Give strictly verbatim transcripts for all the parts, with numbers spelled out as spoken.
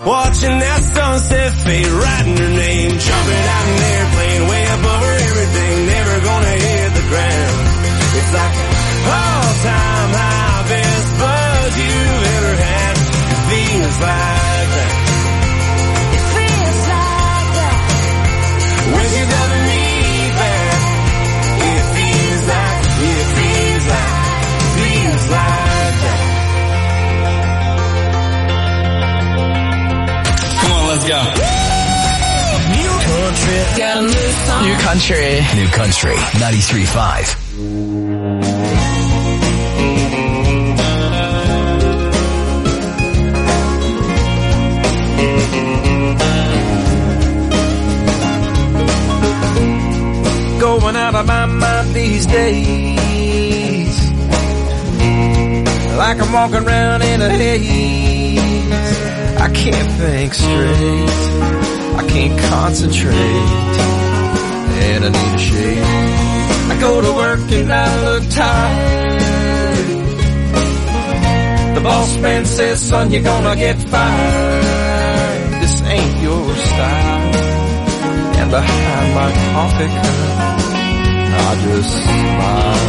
watching that sunset fade, writing her name, jumping out in an airplane way above her everything, never gonna hit the ground. It's like all-time high, best buzz you've ever had. It feels like that. It feels like that. When she's loving me back, it feels like, it feels like, feels like that. Come on, let's go. New country. Got a new song. New country. New country. ninety-three point five. Going out of my mind these days, like I'm walking around in a haze. I can't think straight, I can't concentrate, and I need a shave. I go to work and I look tired. The boss man says, son, you're gonna get fired. This ain't your style. And behind my coffee cup, I just smile.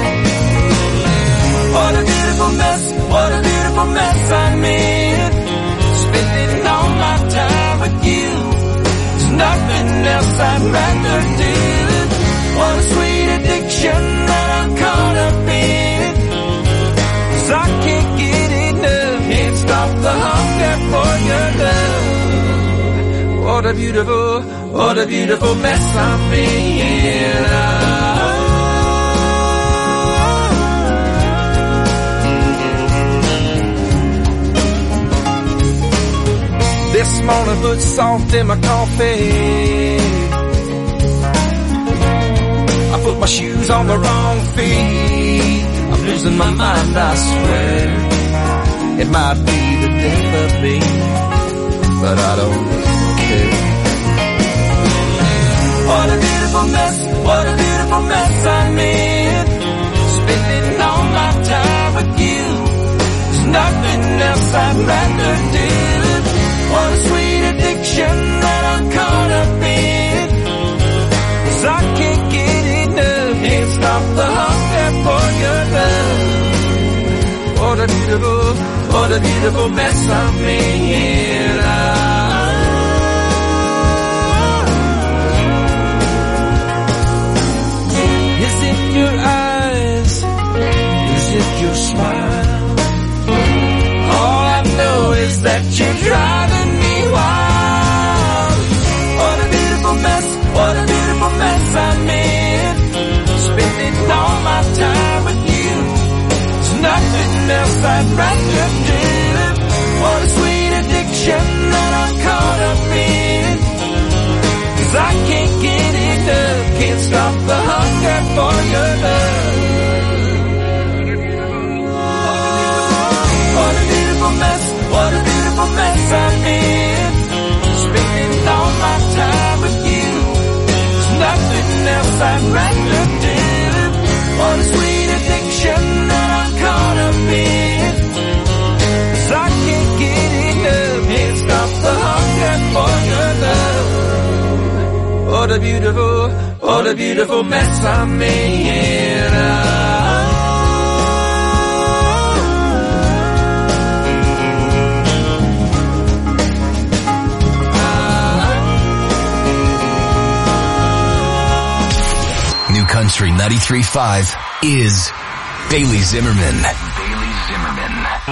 What a beautiful mess, what a beautiful mess I'm in. Spending all my time with you. There's nothing else I'd rather do. What a sweet addiction that I'm caught up in. 'Cause I can't get enough, can't stop the hunger for your love. What a beautiful, what a beautiful mess I'm in. This morning put salt in my coffee. I put my shoes on the wrong feet. I'm losing my mind, I swear. It might be the death of me, but I don't care. What a beautiful mess, what a beautiful mess I'm in. Spending all my time with you. There's nothing else I'd rather do. What a sweet addiction that I'm caught up in. 'Cause I can't get enough, can't stop the hunger for your love. What a beautiful, what a beautiful mess I'm in. Is it your eyes? Is it your smile? All I know is that you're driving me wild. What a beautiful mess, what a beautiful mess I'm in. Spending all my time with you. There's nothing else I'd rather do. What a sweet addiction that I'm caught up in. 'Cause I can't get enough, can't stop the hunger for your love. What a beautiful mess, what a beautiful mess I'm in. Spending all my time with you. There's nothing else I'd rather do. What a sweet addiction that I'm caught up in. 'Cause I can't get enough, can't stop the hunger for your love. What a beautiful, what a beautiful mess I'm in. New Country ninety-three point five is Bailey Zimmerman. Bailey Zimmerman.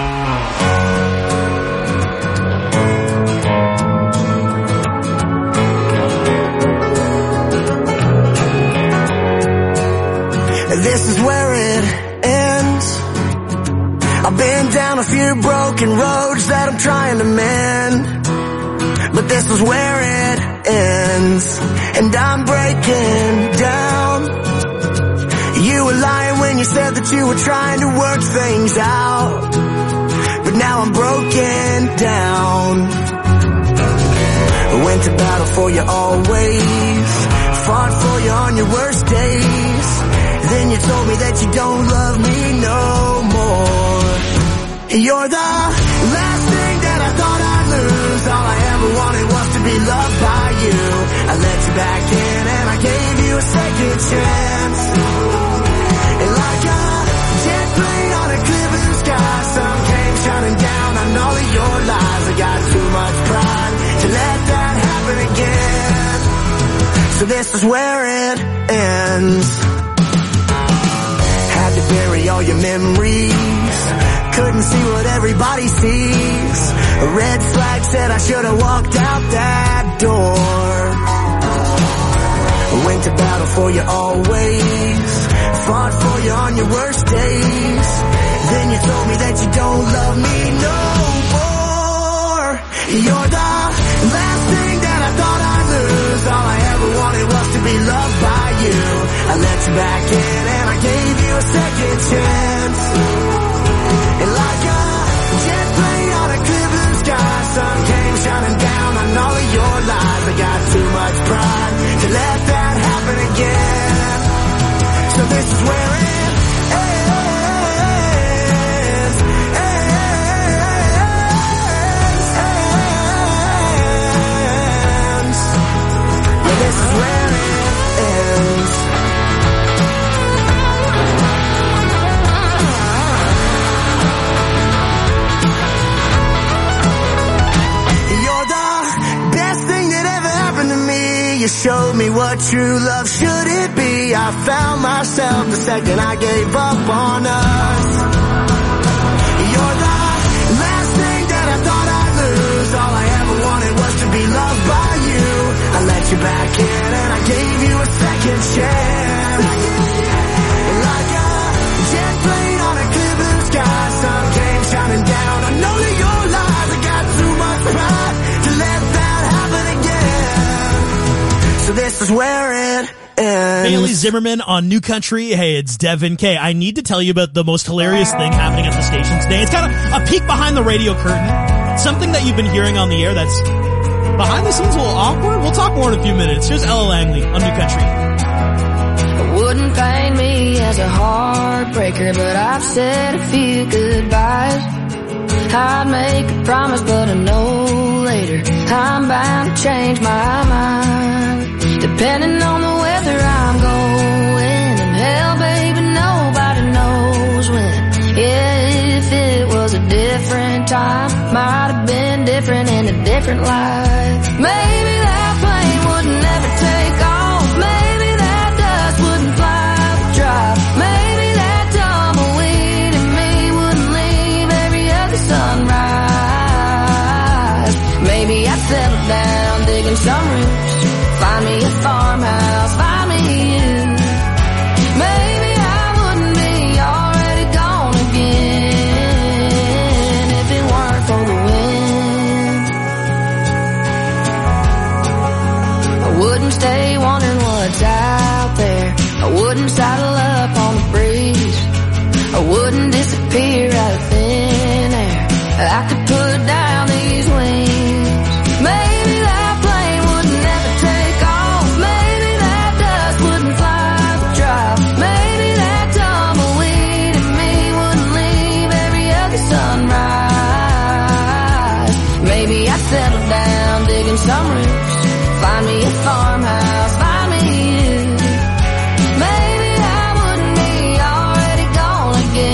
This is where it ends. I've been down a few broken roads that I'm trying to mend, but this is where it ends, and I'm breaking down. You were lying when you said that you were trying to work things out, but now I'm broken down. I went to battle for you always, fought for you on your worst days. Then you told me that you don't love me no more. You're the last thing that I thought I'd lose. back in and I gave you a second chance. And like a jet plane on a clear blue sky, sun came shining down on all of your lies. I got too much pride to let that happen again. So this is where it ends. Had to bury all your memories, couldn't see what everybody sees. A red flag said I should have walked out that door. Went to battle for you always, fought for you on your worst days. Then you told me that you don't love me no more. You're the last thing that I thought I'd lose. All I ever wanted was to be loved by you. I let you back in and I gave you a second chance. And like a jet plane on a clear blue sky, sun came shining down on all of your lies. I got too much pride to let that happen again. So this is where it ends. ends, ends. Yeah, this is where it ends. You showed me what true love should it be. I found myself the second I gave up on us. You're the last thing that I thought I'd lose. All I ever wanted was to be loved by you. I let you back in and I gave you a second chance. Like a jet plane on a clear blue sky, sun came shining down. I know that your lies, I got too much pride to let that happen again. So this is where it ends. Bailey Zimmerman on New Country. Hey, it's Devin K. I need to tell you about the most hilarious thing happening at the station today. It's kind of a peek behind the radio curtain. Something that you've been hearing on the air that's behind the scenes a little awkward. We'll talk more in a few minutes. Here's Ella Langley on New Country. Wouldn't paint me as a heartbreaker, but I've said a few goodbyes. I'd make a promise, but I know later I'm bound to change my mind. Depending on the weather I'm going, and hell, baby, nobody knows when. Yeah, if it was a different time, might have been different in a different life. Maybe that plane would never take off. Maybe that dust wouldn't fly the drive. Maybe that tumbleweed in me wouldn't leave every other sunrise. Maybe I'd settle down digging some roots, find me a farmhouse, find me you. Maybe I wouldn't be already gone again if it weren't for the wind. I wouldn't stay wondering what's out there. I wouldn't saddle up on the breeze. I wouldn't disappear out of thin air. I could put down these wings. Maybe that plane would never take off. Maybe that dust wouldn't fly the drive. Maybe that tumbleweed in me wouldn't leave every other sunrise. Maybe I'd settle down digging some roots, find me a farmhouse, find me you. Maybe I wouldn't be already gone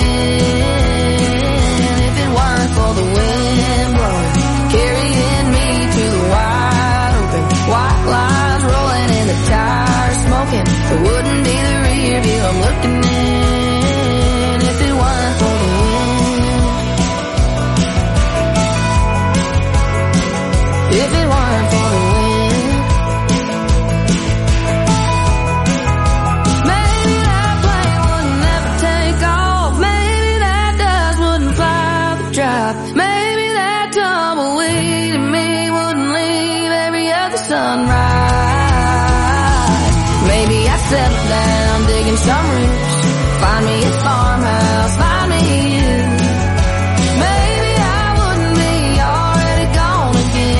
again if it weren't for the wind blowing, carrying me to the wide open, white lines rolling in the tires smoking. It wouldn't be the rear view I'm looking in if it weren't for the wind. If it weren't for the wind. Maybe that plane would never take off. Maybe that dust wouldn't fly the drive. Maybe that tumbleweed in me wouldn't leave every other sunrise. Maybe I'd settle down digging some roots, find me a farmhouse, find me you. Maybe I wouldn't be already gone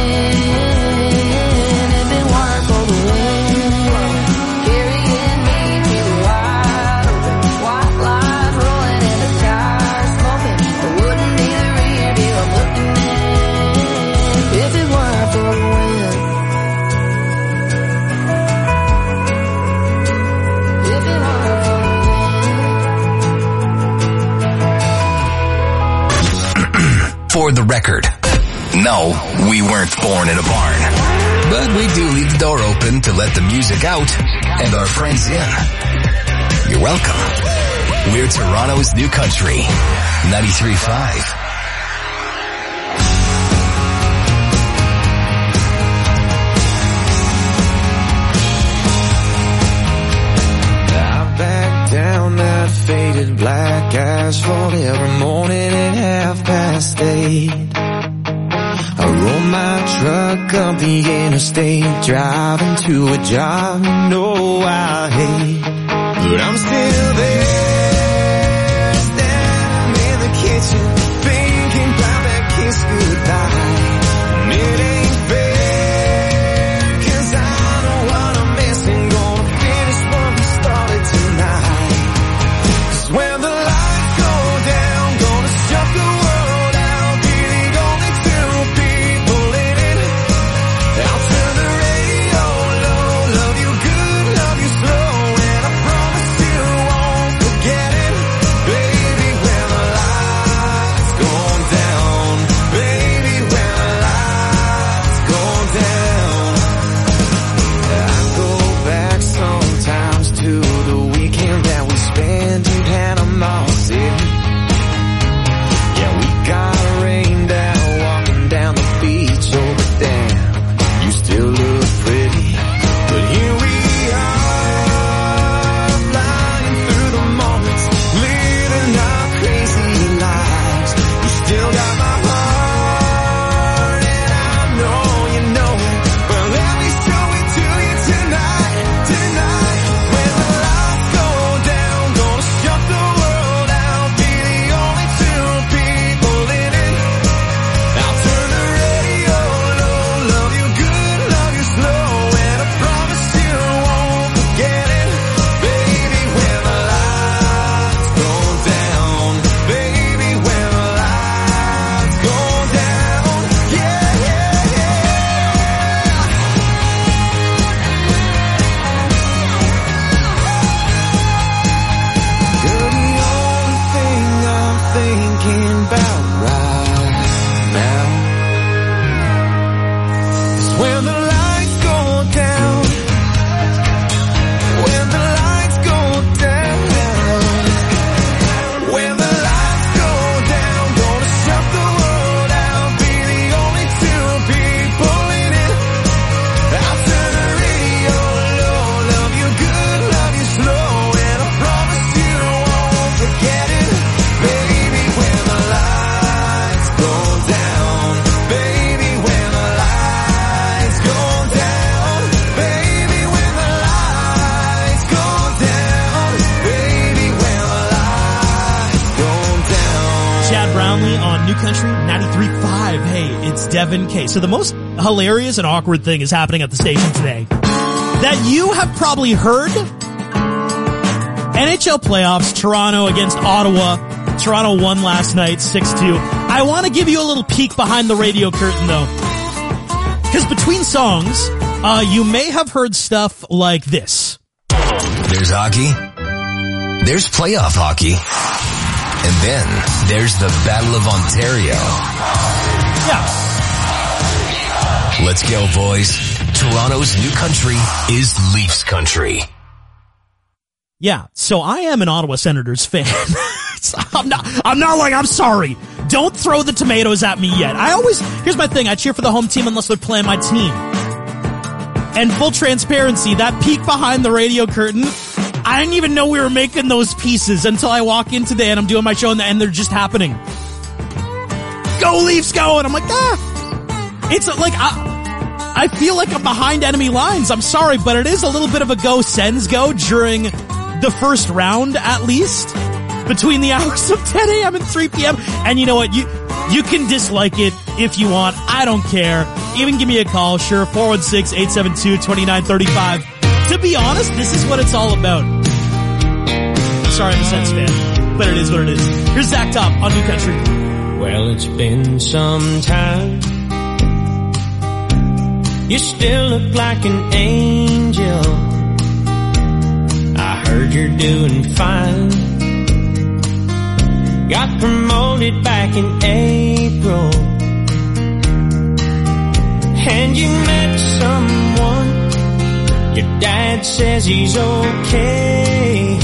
again if it weren't for the wind carrying me to the wide open, white lines rolling in the tires smoking. It wouldn't be the rear view I'm looking in if it weren't for the wind. For the record, no, we weren't born in a barn. But we do leave the door open to let the music out and our friends in. You're welcome. We're Toronto's New Country, ninety-three point five. I back down that faded black asphalt every morning at half past eight. I roll my truck up the interstate, driving to a job you know I hate. But I'm still there, standing in the kitchen, thinking about that kiss goodbye. And it ain't fair, 'cause I know what I'm missing, gonna finish what we started tonight. 'Cause when the lights go down, gonna shut the world out, be the only two people in it. I'll turn the radio low, love you good, love you slow, and I promise you won't forget it. Baby, when the lights go down, baby, when the lights go down. I go back sometimes to the weekend that we spent in Panama City. Yeah, we got rained out walking down the beach, oh but damn, you still look pretty. But here we are, flying through the moments, living our crazy lives. You still got my heart, and I know you know it. Well, let me show it to you tonight, tonight. When the lights go down, gonna shut the world out, be the only two people in it. I'll turn the radio low, love you good, love you slow, and I promise you won't forget it. Baby, when the lights go down, baby, when the lights go down, yeah, yeah, yeah. You're the only thing I'm thinking about right now. 'Cause when the lights go down, when the lights go down, when the lights go down, gonna shut the world out, be the only two people in it. I'll turn the radio low, love you good, love you slow, and I promise you won't forget it. Baby, when the lights go down, baby, when the lights go down, baby, when the lights go down, baby, when the lights go down. Chad Brownlee on New Country ninety-three point five. Hey, it's Devin K. So the most hilarious and awkward thing is happening at the station today that you have probably heard. N H L playoffs, Toronto against Ottawa. Toronto won last night six two. I want to give you a little peek behind the radio curtain though. Because between songs, uh, you may have heard stuff like this. There's hockey. There's playoff hockey. And then there's the Battle of Ontario. Yeah. Let's go, boys. Toronto's New Country is Leafs country. Yeah, so I am an Ottawa Senators fan. I'm not, I'm not like, I'm sorry. Don't throw the tomatoes at me yet. I always, here's my thing, I cheer for the home team unless they're playing my team. And full transparency, that peek behind the radio curtain, I didn't even know we were making those pieces until I walk in today and I'm doing my show and, and they're just happening. Go Leafs, go! And I'm like, ah! It's like, I, I feel like I'm behind enemy lines. I'm sorry, but it is a little bit of a go Sens go during the first round at least. Between the hours of ten a.m. and three p.m. And you know what? You you can dislike it if you want. I don't care. Even give me a call. Sure. four one six, eight seven two, two nine three five. To be honest, this is what it's all about. Sorry, I'm a Sens fan. But it is what it is. Here's Zach Top on New Country. Well, it's been some time. You still look like an angel. I heard you're doing fine. got promoted back in April. And you met someone, your dad says he's okay.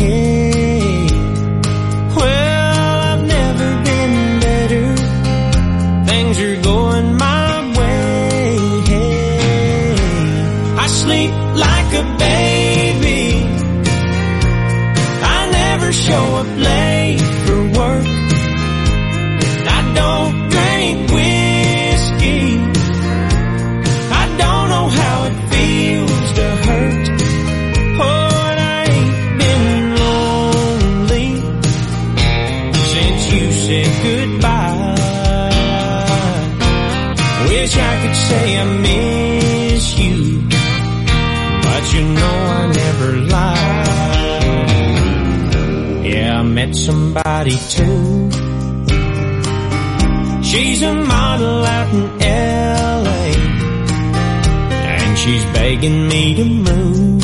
Well, I've never been better, things are going my way. I sleep like a baby, I never show up late for work. I don't drink whiskey, I don't know how it feels to hurt. Oh, and I ain't been lonely since you said goodbye. Wish I could say I miss you, but you know I never lied. Yeah, I met somebody too. She's a model out in L A, and she's begging me to move.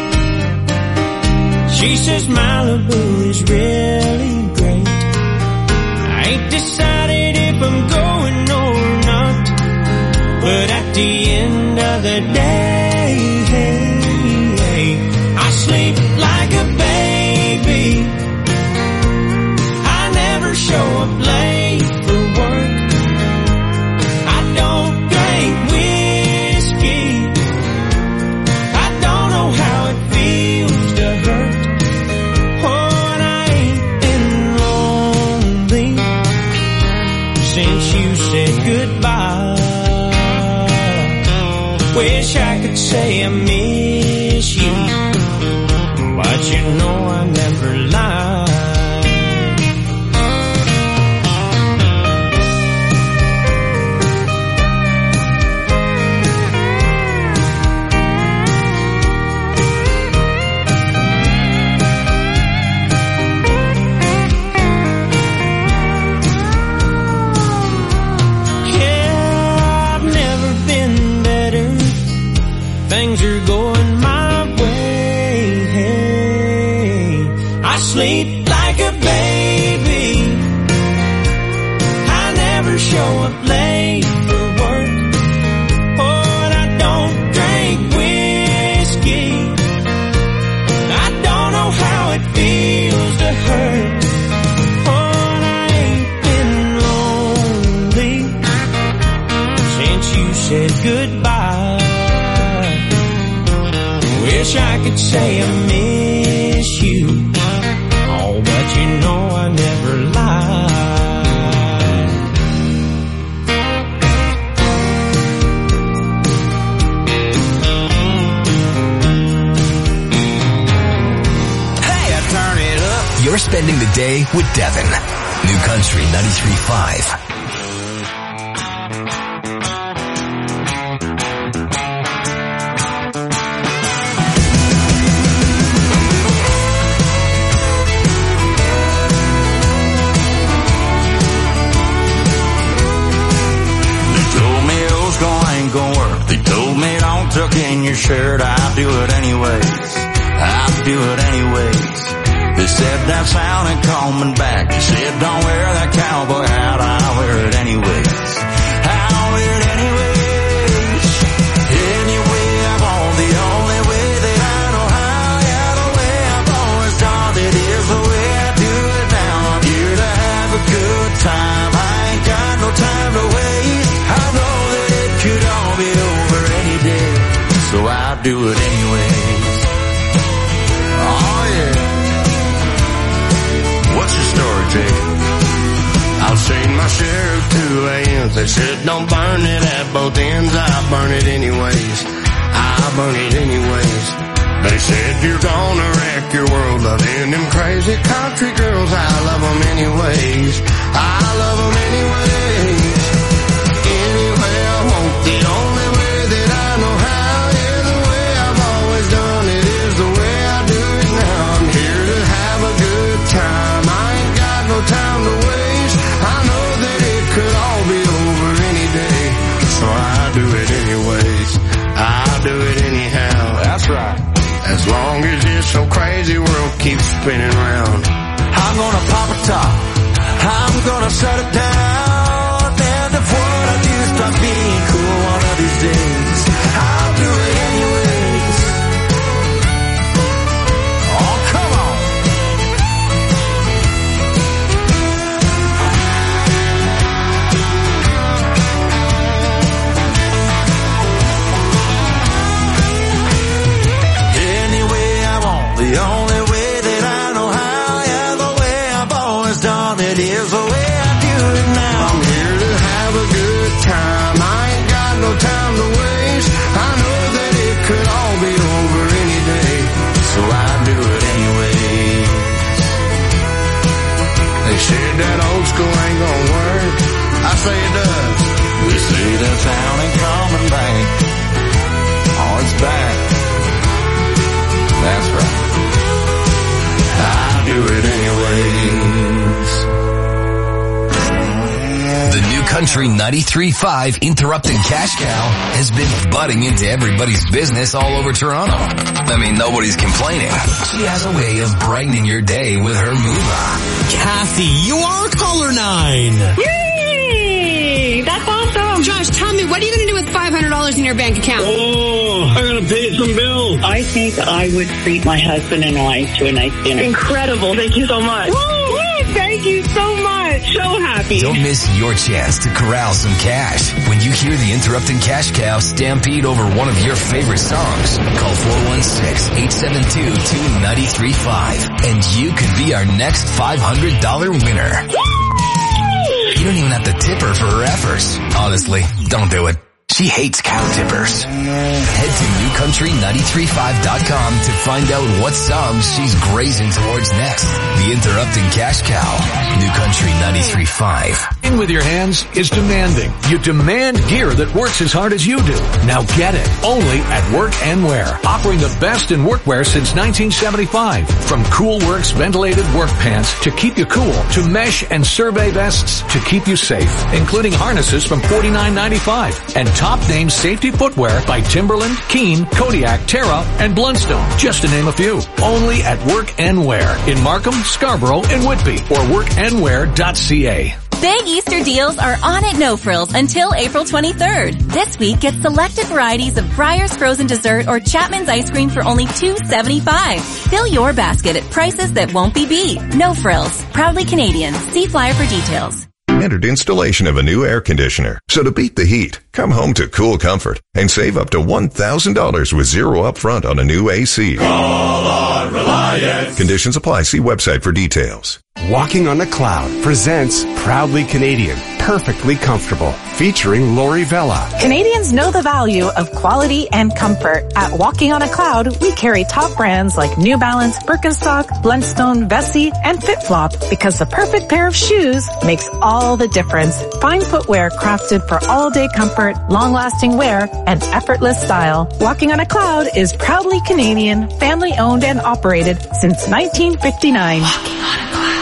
She says Malibu is really great. I ain't decided if I'm going or not, but at the end of the day, I sleep like a baby, I never show up late for work. I don't drink whiskey, I don't know how it feels to hurt. Oh, and I ain't been lonely since you said goodbye. Wish I could say I miss you, but you know I never lied. Yeah, I've never been better, things are going my way. I sleep like a baby, I never show up late for work. Oh, and I don't drink whiskey, I don't know how it feels to hurt. Oh, and I ain't been lonely since you said goodbye. Wish I could say I miss you, oh, but you know I never lied. Hey, I turn it up. You're spending the day with Devin. New Country ninety-three point five. They told me don't tuck in your shirt, I'll do it anyways, I'll do it anyways. They said that sounded coming back, they said don't wear that cowboy hat, I'll wear it anyways, I'll wear it anyways. Anyway I want, the only way that I know how, yeah, the way I've always done it is the way I do it now. I'm here to have a good time, I ain't got no time to waste. I know that it could all be over any day, so I'll do it anyways. Oh yeah. What's your story, Jake? I've seen my share of two A Ms. They said don't burn it at both ends. I'll burn it anyways, I'll burn it anyways. They said you're gonna wreck your world loving them crazy country girls. I love them anyways, I love them anyways. Anyway I want, the only way that I know how, yeah, the way I've always done it is the way I do it now. I'm here to have a good time, I ain't got no time to waste. I know that it could all be over any day, so I do it anyways, I do it anyhow. That's right. As long as this so crazy world keeps spinning round, I'm gonna pop a top, I'm gonna shut it down. And if what I do stops being cool one of these days, I'll do it anyways. Oh, come on. Any way I want, the only way that I know how, yeah, the way I've always done it is the way I do it now. I'm here to have a good time. I ain't got no time to waste. I know that it could all be over any day, so I do it anyways. They said that old school ain't gonna work. I say it does. We say the town ain't coming back. Oh, it's back. That's right. I do it anyways. The new country ninety-three point five Interrupting Cash Cow has been butting into everybody's business all over Toronto. I mean, nobody's complaining. She has a way of brightening your day with her moolah. Kathy, you are caller nine. Yay! That's awesome. Josh, tell me, what are you going to do with five hundred dollars in your bank account? Oh, I'm going to pay some bills. I think I would treat my husband and I to a nice dinner. Incredible. Thank you so much. Woo, woo, thank you so much. So happy. Don't miss your chance to corral some cash when you hear the Interrupting Cash Cow stampede over one of your favorite songs. Call four one six, eight seven two, two nine three five and you could be our next five hundred dollars winner. Woo! You don't even have to tip her for her efforts. Honestly, don't do it. She hates cow tippers. Head to new country nine three five dot com to find out what songs she's grazing towards next. The Interrupting Cash Cow. New Country ninety-three point five. In with your hands is demanding. You demand gear that works as hard as you do. Now get it. Only at Work and Wear. Offering the best in workwear since nineteen seventy-five. From Cool Works ventilated work pants to keep you cool, to mesh and survey vests to keep you safe, including harnesses from forty-nine ninety-five. And top name safety footwear by Timberland, Keen, Kodiak, Terra, and Blundstone, just to name a few. Only at Work and Wear in Markham, Scarborough, and Whitby, or work and wear dot c a. Big Easter deals are on at No Frills until April twenty-third. This week, get selected varieties of Breyer's frozen dessert or Chapman's ice cream for only two dollars and seventy-five cents. Fill your basket at prices that won't be beat. No Frills. Proudly Canadian. See flyer for details. Entered installation of a new air conditioner. So to beat the heat, come home to Cool Comfort and save up to one thousand dollars with zero upfront on a new A C. Call on Reliance. Conditions apply. See website for details. Walking on a Cloud presents Proudly Canadian, Perfectly Comfortable, featuring Lori Vella. Canadians know the value of quality and comfort. At Walking on a Cloud, we carry top brands like New Balance, Birkenstock, Blundstone, Vessi, and FitFlop because the perfect pair of shoes makes all the difference. Fine footwear crafted for all-day comfort, long-lasting wear, and effortless style. Walking on a Cloud is proudly Canadian, family-owned and operated since nineteen fifty-nine. Walking on a Cloud.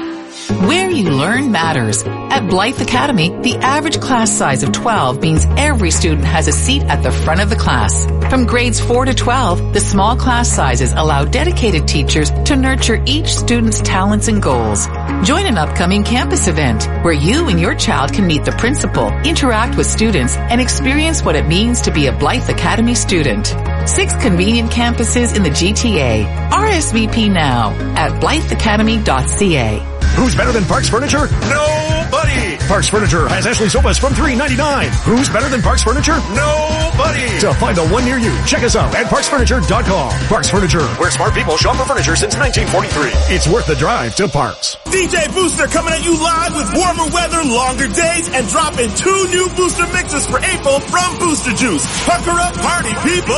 Where you learn matters. At Blythe Academy, the average class size of twelve means every student has a seat at the front of the class. From grades four to twelve, the small class sizes allow dedicated teachers to nurture each student's talents and goals. Join an upcoming campus event where you and your child can meet the principal, interact with students, and experience what it means to be a Blythe Academy student. Six convenient campuses in the G T A. R S V P now at blythe academy dot c a. Who's better than Parks Furniture? Nobody! Parks Furniture has Ashley sofas from three ninety-nine. Who's better than Parks Furniture? Nobody! To find the one near you, check us out at parks furniture dot com. Parks Furniture, where smart people shop for furniture since nineteen forty-three. It's worth the drive to Parks. D J Booster coming at you live with warmer weather, longer days, and dropping two new Booster mixes for April from Booster Juice. Pucker up, party people!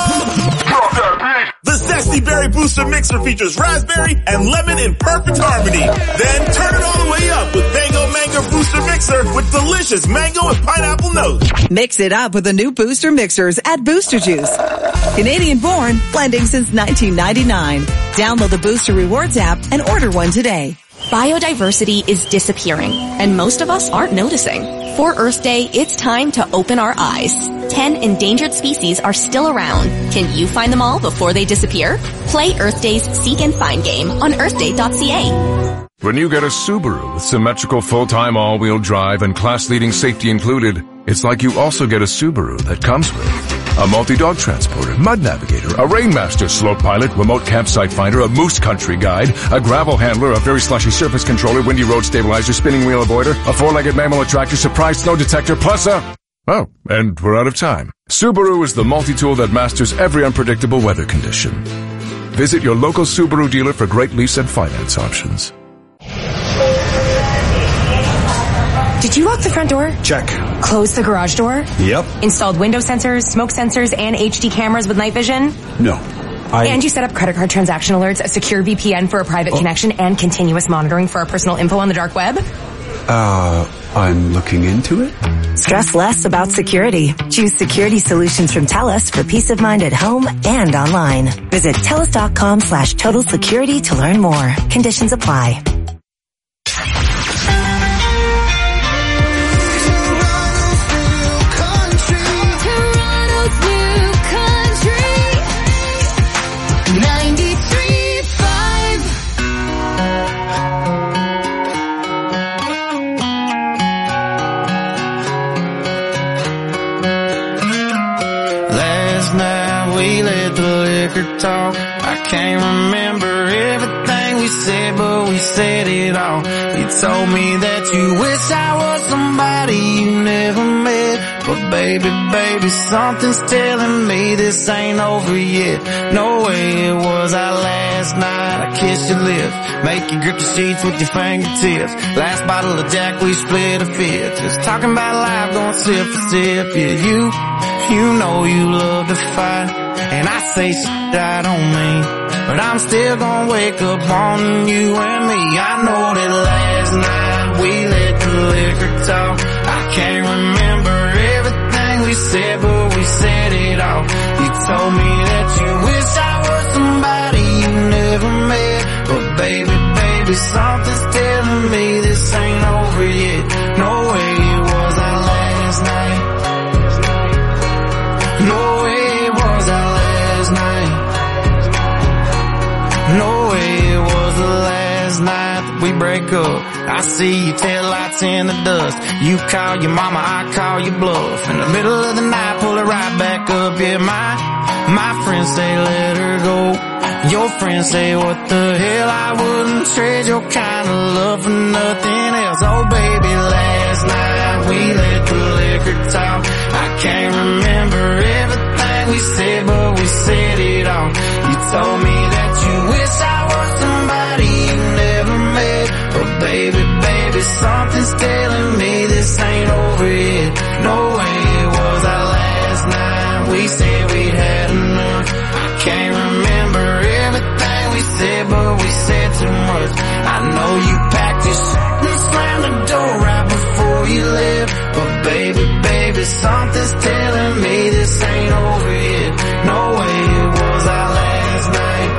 Drop that beat! The Zesty Berry Booster Mixer features raspberry and lemon in perfect harmony. Then turn it all the way up with Mango Mango Booster Mixer with delicious mango and pineapple notes. Mix it up with the new Booster Mixers at Booster Juice. Canadian born, blending since nineteen ninety-nine. Download the Booster Rewards app and order one today. Biodiversity is disappearing, and most of us aren't noticing. For Earth Day, it's time to open our eyes. Ten endangered species are still around. Can you find them all before they disappear? Play Earth Day's Seek and Find game on earth day dot c a. When you get a Subaru with symmetrical full-time all-wheel drive and class-leading safety included, it's like you also get a Subaru that comes with a multi-dog transporter, mud navigator, a Rainmaster slope pilot, remote campsite finder, a moose country guide, a gravel handler, a very slushy surface controller, windy road stabilizer, spinning wheel avoider, a four-legged mammal attractor, surprise snow detector, plus a... Oh, and we're out of time. Subaru is the multi-tool that masters every unpredictable weather condition. Visit your local Subaru dealer for great lease and finance options. Did you lock the front door? Check. Close the garage door? Yep. Installed window sensors, smoke sensors, and H D cameras with night vision? No. I... And you set up credit card transaction alerts, a secure V P N for a private oh. connection, and continuous monitoring for our personal info on the dark web? Uh, I'm looking into it. Stress less about security. Choose security solutions from TELUS for peace of mind at home and online. Visit TELUS.com slash total security to learn more. Conditions apply. Talk. I can't remember everything we said, but we said it all. You told me that you wish I was somebody you never met, but baby, baby, something's telling me this ain't over yet. No way it was our last night. I kissed your lips, make you grip the sheets with your fingertips. Last bottle of Jack, we split a fifth. Just talking about life, going sip for sip. Yeah, you, you know you love to fight, and I say shit I don't mean, but I'm still gonna wake up wanting you and me. I know that last night we let the liquor talk. I can't remember everything we said, but we said it all. You told me that you wish I was somebody you never met, but baby, baby, something's telling me this ain't over yet. No way it was our last night. No way it was our last night. No way it was the last night that we break up. I see your taillights in the dust. You call your mama, I call your bluff. In the middle of the night, pull it right back up. Yeah, my, my friends say let her go. Your friends say what the hell, I wouldn't trade your kind of love for nothing else. Oh baby, last night we let the liquor talk. I can't remember everything we said, but we said it all. You told me that you wish I was somebody you never met, but baby, baby, something's telling me this ain't over yet. No way it was our last night. We said we'd had enough. I can't remember everything we said, but we said too much. I know you packed your shit and slammed the door right before you left, but baby, baby, something's telling me this ain't over yet. No way it was our last night.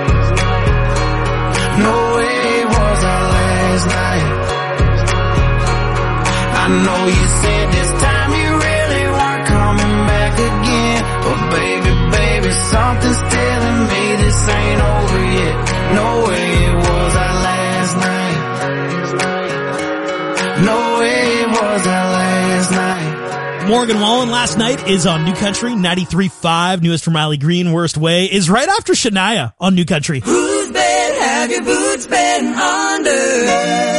No way it was our last night. I know you said this time you really weren't coming back again, but baby, baby, something's telling me this ain't over yet. No way it was our last night. No way it was our last night. Morgan Wallen, Last Night is on New Country ninety-three point five. Newest from Riley Green, Worst Way is right after Shania on New Country. Whose bed have your boots been under?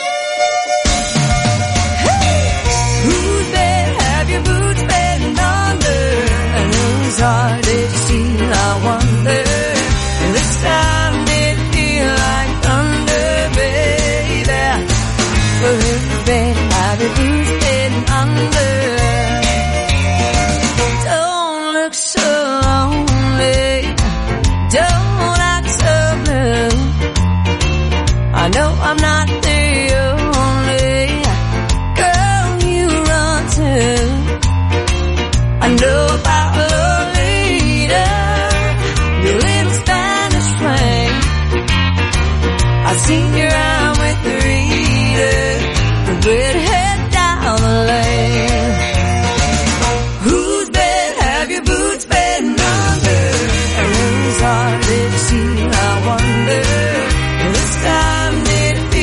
Hard did you see, I wonder. And this time did it feel like thunder, baby? Whose bed have your boots been under? Don't look so lonely, don't act so blue. I know I'm not the only girl you run to. I know about love. I've seen your arm with the reader, the redhead down the lane. Whose bed have your boots been under? And whose heart did you see, I wonder? And this time did it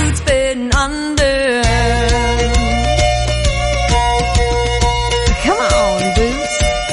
boots been under? Come on, boots.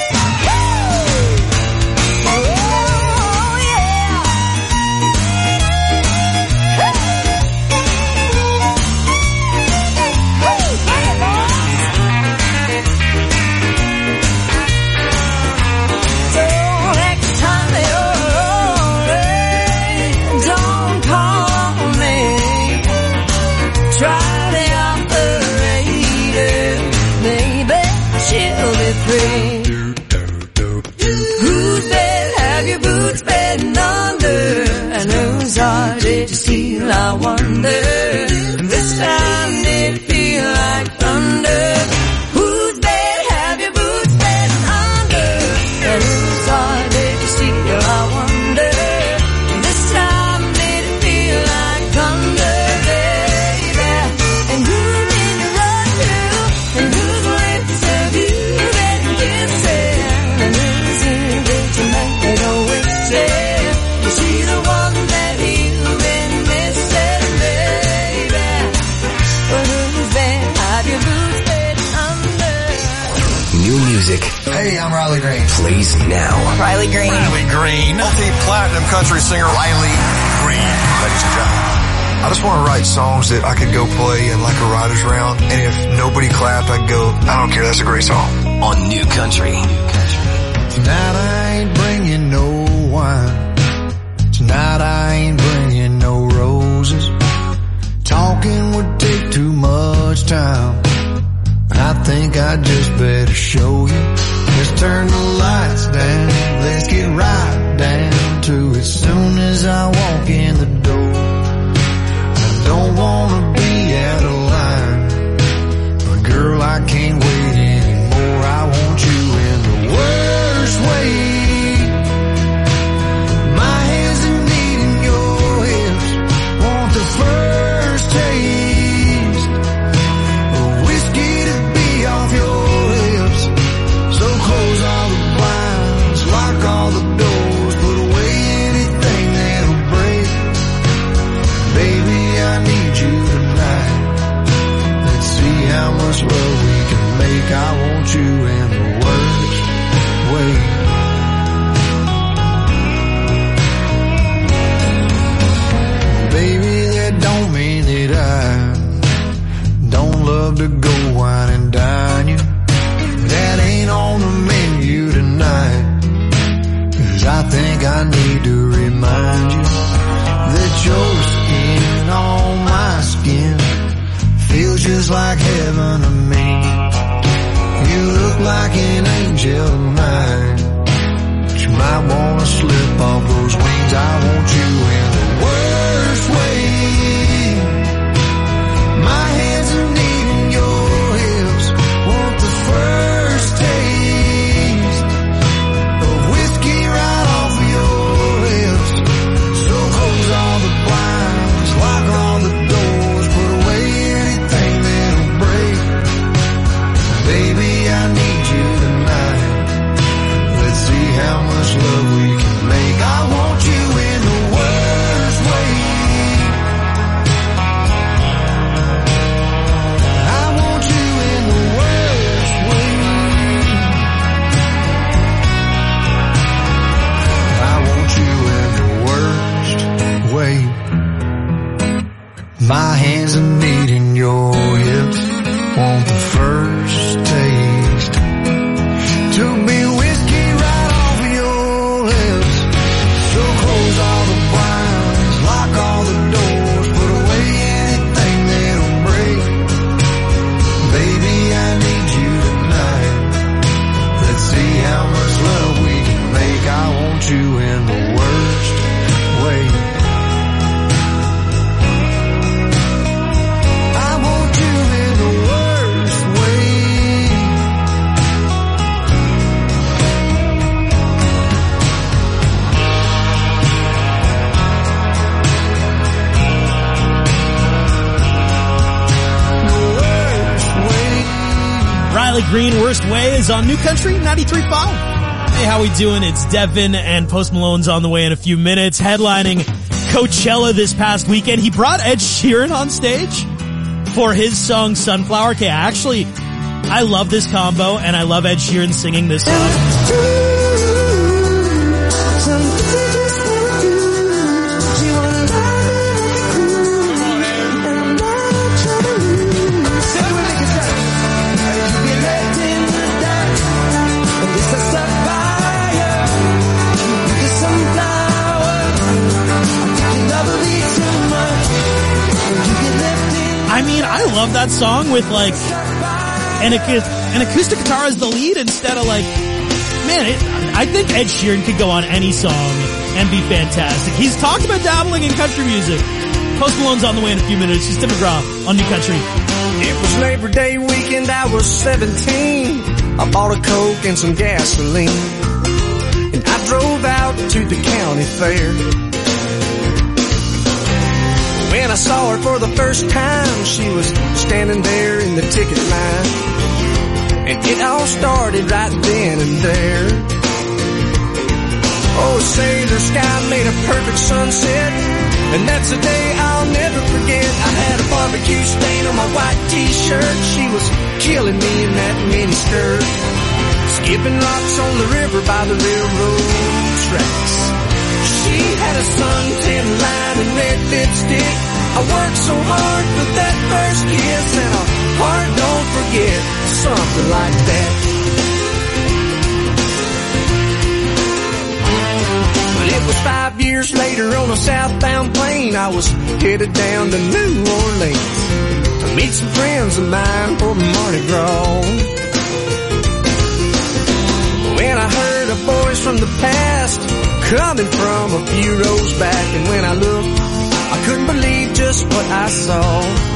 Whose bed have your boots been under? And whose heart did you steal, I wonder? This time did it feel like thunder? Whose bed have your boots been under? And whose heart did you steal, I wonder? This time did it feel like thunder, baby? And who did you run to? And whose lips have you been kissing? And whose ear did you make it go whistle? Is she the one that you've been missing, baby? But whose bed have your boots been under? New music. Hey, I'm Riley Green. Plays now. Riley Green. Riley Green. Multi-platinum country singer Riley Green. Ladies and gentlemen. I just want to write songs that I could go play in like a writer's round, and if nobody clapped, I'd go, I don't care, that's a great song. On New Country. Tonight I ain't bringing no wine. Tonight I ain't bringing no roses. Talking would take too much time. I think I just better show you. Let's turn the lights down. Let's get right down to it soon as I walk in the door. I don't wanna be out of line, but girl, I can't wait anymore. I want you in the worst way. My hands are needing your hips. Want the first taste of whiskey to be off your lips. So close all the blinds, lock all the doors, put away anything that'll break. Baby, I need you tonight. Let's see how much love we can make. I want you in the worst way. Baby, that don't mean that I don't love to go wine and dine you. That ain't on the menu tonight. 'Cause I think I need to remind you that your skin on my skin feels just like heaven to me. You look like an angel of mine, but you might wanna slip off those wings. I want you in the worst way. My hands are needing your hips. Want the first taste of whiskey right off of your lips. So close all the blinds, lock all the doors, put away anything that'll break. Baby, I need you tonight. Let's see how much love we can make. I want you in the worst way. I want you in the worst way. I want you in the worst way. My hands are needing your hips. Want the first taste to be whiskey right off of your lips. So close all the blinds, lock all the doors, put away anything that'll break. Baby, I need you tonight. Let's see how much love we can make. I want you in the worst way. I want you in the worst way. Riley Green, Worst Way is on New Country ninety-three point five. Hey, how we doing? It's Devin and Post Malone's on the way in a few minutes, headlining Coachella this past weekend. He brought Ed Sheeran on stage for his song Sunflower. Okay, actually, I love this combo, and I love Ed Sheeran singing this song. I mean, I love that song with like an, an acoustic guitar as the lead instead of like, man, it, I think Ed Sheeran could go on any song and be fantastic. He's talked about dabbling in country music. Post Malone's on the way in a few minutes. He's Tim McGraw on New Country. It was Labor Day weekend, I was seventeen. I bought a Coke and some gasoline, and I drove out to the county fair. When I saw her for the first time, she was standing there in the ticket line, and it all started right then and there. Oh, say the sky made a perfect sunset, and that's a day I'll never forget. I had a barbecue stain on my white t-shirt. She was killing me in that mini skirt, skipping rocks on the river by the railroad tracks. She had a suntan line and red lipstick. I worked so hard for that first kiss, and a heart don't forget, something like that. But it was five years later on a southbound plane. I was headed down to New Orleans to meet some friends of mine for Mardi Gras. When I heard a voice from the past coming from a few rows back, and when I looked, I couldn't believe just what I saw.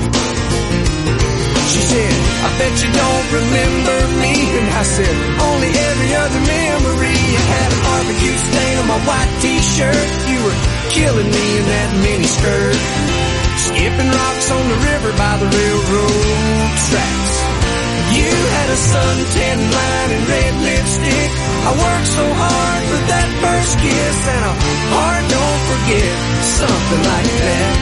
She said, I bet you don't remember me. And I said, only every other memory. You had a barbecue stain on my white t-shirt. You were killing me in that mini skirt, skipping rocks on the river by the railroad tracks. You had a suntan line and red lipstick. I worked so hard for that first kiss, and a heart don't forget, something like that.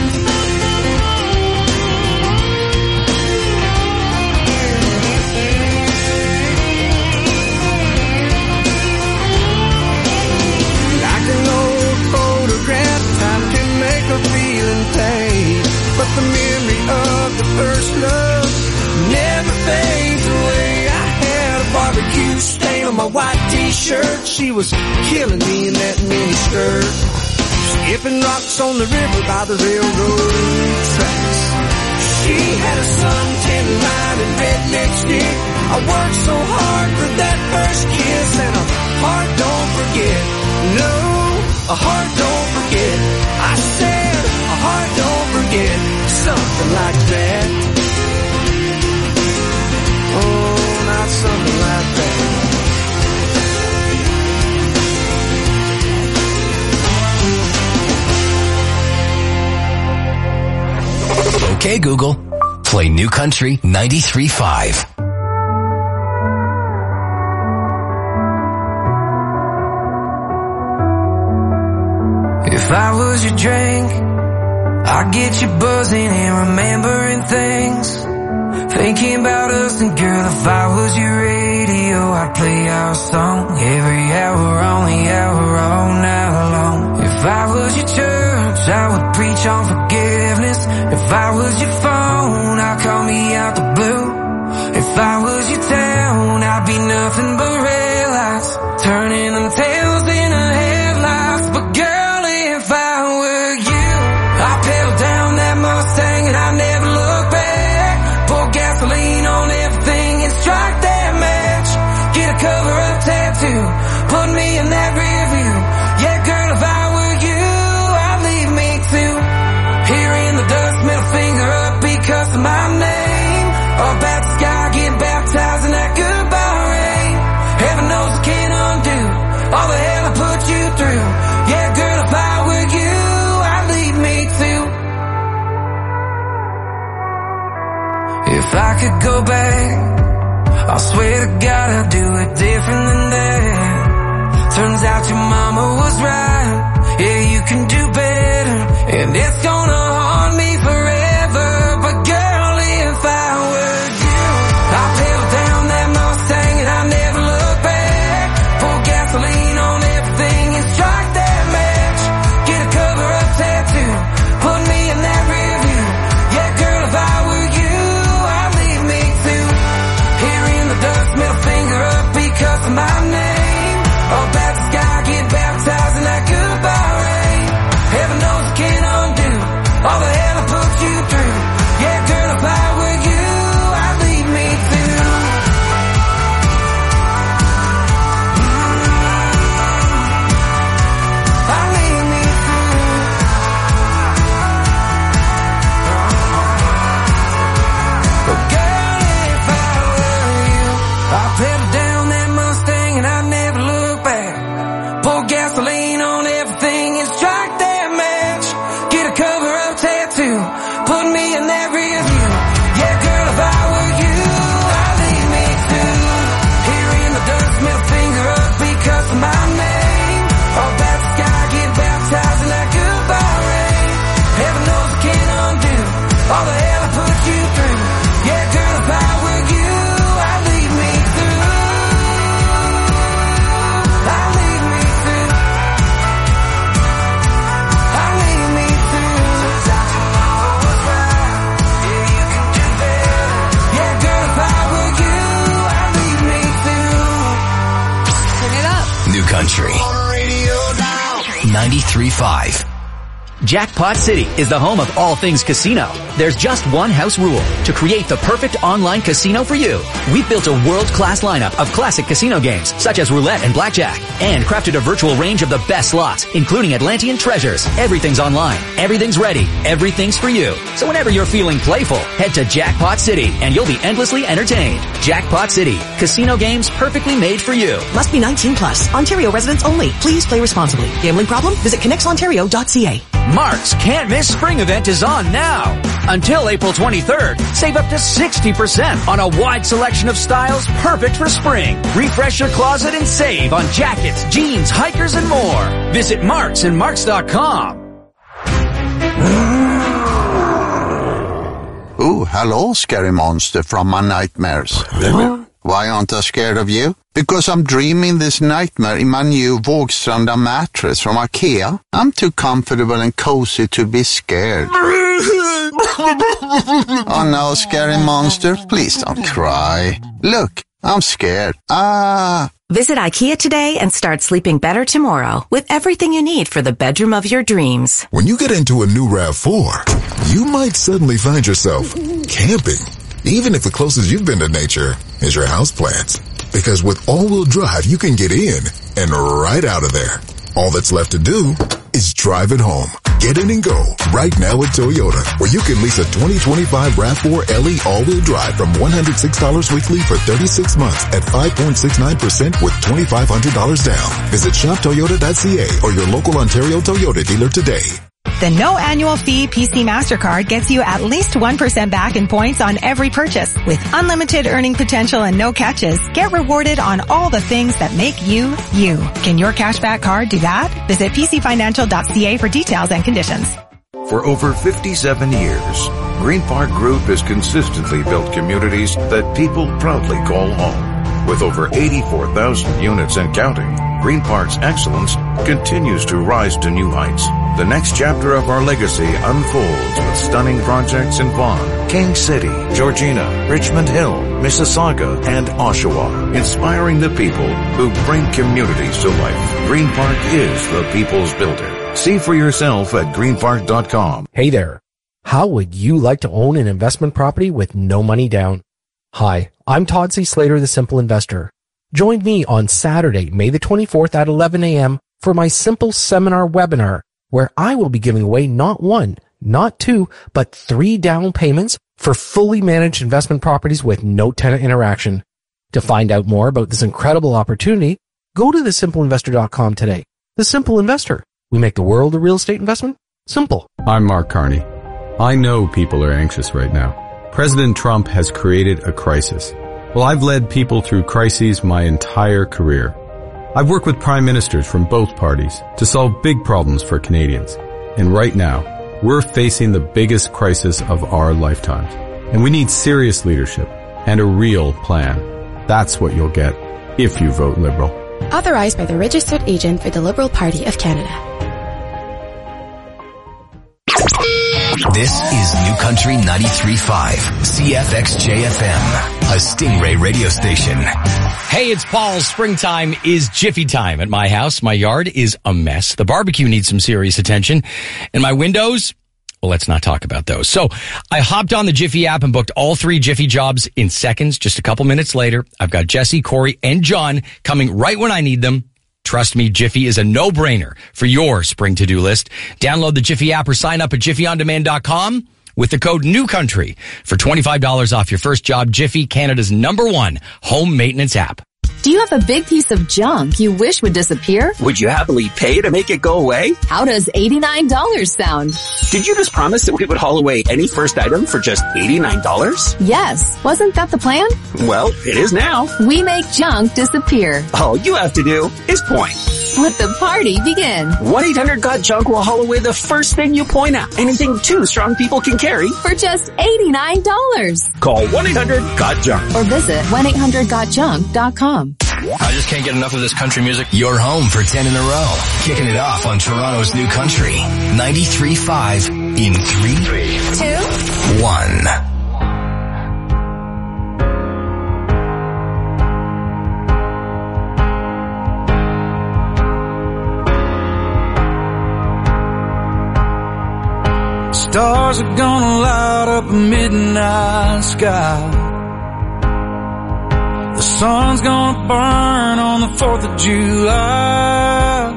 Like an old photograph, time can make a feeling fade, but the memory of the first love never fades away. I had a barbecue stain on my white t-shirt. She was killing me in that mini skirt, skipping rocks on the river by the railroad tracks. She had a suntan line and red lipstick. I worked so hard for that first kiss, and a heart don't forget. No, a heart don't forget. I said a heart don't forget, something like that. Oh, not something like that. Okay, Google, play New Country ninety-three point five. If I was your drink, I'd get you buzzing and remembering things, thinking about us. And girl, if I was your radio, I'd play our song every hour on the hour all night long. If I was your church, I would preach on forgiveness. If I was your phone, I'd call me out the blue. If I was your town, I'd be nothing but red lights, turning them tails into headlights. But girl, if I were you, I'd pedal down that Mustang and I'd never look back. Pour gasoline on everything and strike that match. Get a cover-up tattoo, put me in that rear view. Yeah, girl, if I were you, I'd leave me too. Here in the dust, middle finger up because of my name. Up at the sky, getting baptized in that goodbye rain. Heaven knows I can't undo all the hell I put you through. Yeah, girl, if I were you, I'd leave me too. If I could go back, I swear to God I'd do it different than that. Turns out your mama was right. Yeah, you can do better and it's gonna haunt me forever. But girl, if I were you, I'd pedal down that Mustang and I'd never look back. Pour gasoline on everything and strike that match. Get a cover-up tattoo, put me in that rear view. Yeah, girl, if I were you, I'd leave me too. Here in the dust, middle finger up because of my name. Up at the sky, get baptized in that goodbye rain. Heaven knows I can't undo all the hell I put you through. Yeah, girl, if I were you, I'd leave me too. I'd leave me too. But girl, if I were you, I'd pedal down that Mustang and I'd never look back. Pour gasoline on everything and strike that match. Get a cover-up tattoo, put me in that rear view. Yeah, girl, if I were you, I'd leave me too. Here in the dust, middle finger up because of my name. Up at the sky, get baptized in that goodbye rain. Heaven knows I can't undo all the hell I put you through. Yeah, girl, if I were you, I'd leave me through. I'd leave me through. I'd leave me through. Yeah, girl, if I were you, I'd leave me through. Turn it up. New Country. ninety-three point five. Jackpot City is the home of all things casino. There's just one house rule: to create the perfect online casino for you. We've built a world-class lineup of classic casino games, such as roulette and blackjack, and crafted a virtual range of the best slots, including Atlantean treasures. Everything's online. Everything's ready. Everything's for you. So whenever you're feeling playful, head to Jackpot City, and you'll be endlessly entertained. Jackpot City. Casino games perfectly made for you. Must be nineteen plus. Ontario residents only. Please play responsibly. Gambling problem? Visit connects ontario dot c a. Mark's Can't Miss Spring event is on now. Until April twenty-third, save up to sixty percent on a wide selection of styles perfect for spring. Refresh your closet and save on jackets, jeans, hikers, and more. Visit Marks and Marks dot com. Oh, hello, scary monster from my nightmares. Why aren't I scared of you? Because I'm dreaming this nightmare in my new Vågstranda mattress from IKEA. I'm too comfortable and cozy to be scared. Oh no, scary monster, please don't cry. Look, I'm scared. Ah. Visit IKEA today and start sleeping better tomorrow with everything you need for the bedroom of your dreams. When you get into a new RAV four, you might suddenly find yourself camping. Even if the closest you've been to nature is your houseplants. Because with all-wheel drive, you can get in and right out of there. All that's left to do is drive it home. Get in and go right now at Toyota, where you can lease a twenty twenty-five RAV four L E all-wheel drive from one hundred six dollars weekly for thirty-six months at five point six nine percent with twenty-five hundred dollars down. Visit shop toyota dot c a or your local Ontario Toyota dealer today. The no annual fee P C MasterCard gets you at least one percent back in points on every purchase. With unlimited earning potential and no catches, get rewarded on all the things that make you, you. Can your cashback card do that? Visit p c financial dot c a for details and conditions. For over fifty-seven years, Green Park Group has consistently built communities that people proudly call home. With over eighty-four thousand units and counting, Green Park's excellence continues to rise to new heights. The next chapter of our legacy unfolds with stunning projects in Vaughan, King City, Georgina, Richmond Hill, Mississauga, and Oshawa, inspiring the people who bring communities to life. Green Park is the people's builder. See for yourself at green park dot com. Hey there. How would you like to own an investment property with no money down? Hi, I'm Todd C. Slater, the Simple Investor. Join me on Saturday, May the twenty-fourth at eleven a.m. for my Simple Seminar webinar, where I will be giving away not one, not two, but three down payments for fully managed investment properties with no tenant interaction. To find out more about this incredible opportunity, go to the simple investor dot com today. The Simple Investor. We make the world of real estate investment simple. I'm Mark Carney. I know people are anxious right now. President Trump has created a crisis. Well, I've led people through crises my entire career. I've worked with prime ministers from both parties to solve big problems for Canadians. And right now, We're facing the biggest crisis of our lifetimes, and we need serious leadership and a real plan. That's what you'll get if you vote Liberal. Authorized by the registered agent for the Liberal Party of Canada. This is New Country ninety-three point five, C F X J F M, a Stingray radio station. Hey, it's Paul. Springtime is Jiffy time at my house. My yard is a mess. The barbecue needs some serious attention. And my windows, well, let's not talk about those. So I hopped on the Jiffy app and booked all three Jiffy jobs in seconds. Just a couple minutes later, I've got Jesse, Corey, and John coming right when I need them. Trust me, Jiffy is a no-brainer for your spring to-do list. Download the Jiffy app or sign up at jiffy on demand dot com with the code NEWCOUNTRY for twenty-five dollars off your first job. Jiffy, Canada's number one home maintenance app. Do you have a big piece of junk you wish would disappear? Would you happily pay to make it go away? How does eighty-nine dollars sound? Did you just promise that we would haul away any first item for just eighty-nine dollars? Yes. Wasn't that the plan? Well, it is now. We make junk disappear. All you have to do is point. Let the party begin. one eight hundred got junk will haul away the first thing you point at. Anything two strong people can carry. For just eighty-nine dollars. Call one eight hundred got junk. Or visit one eight hundred got junk dot com. I just can't get enough of this country music. You're home for ten in a row. Kicking it off on Toronto's New Country. ninety-three point five in three, two, one. Stars are gonna light up a midnight sky. The sun's gonna burn on the fourth of July.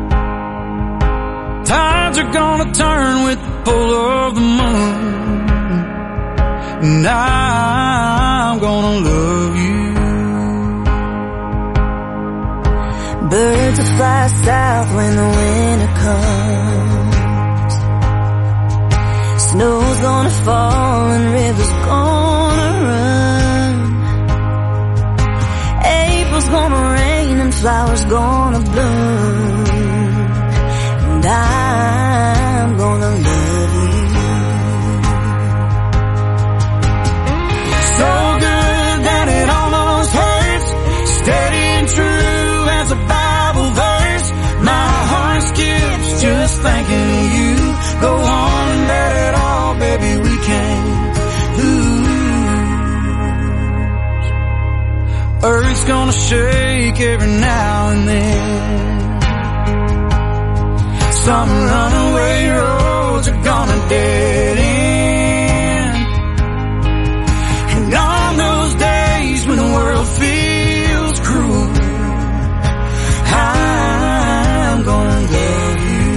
Tides are gonna turn with the pull of the moon. And I'm gonna love you. Birds will fly south when the winter comes. Snow's gonna fall and rivers gonna run. April's gonna rain and flowers gonna bloom. And I'm gonna love you. So good that it almost hurts. Steady and true as a Bible verse. My heart skips just thinking of you. Go on and let it all, baby, we can't lose. Earth's gonna shake every now and then. Some runaway roads are gonna dead end. And on those days when the world feels cruel, I'm gonna love you.